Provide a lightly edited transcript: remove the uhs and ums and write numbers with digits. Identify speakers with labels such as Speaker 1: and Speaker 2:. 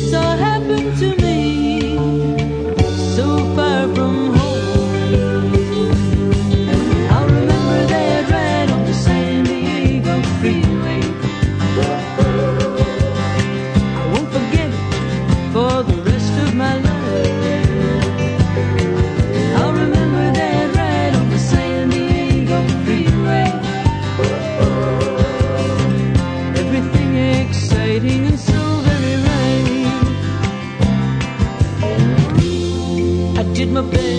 Speaker 1: this all happened to me, so far from home. I remember that ride on the San Diego freeway. I won't forget it for the rest of my life. I'll remember that ride on the San Diego freeway. Everything exciting and so very right. I did my best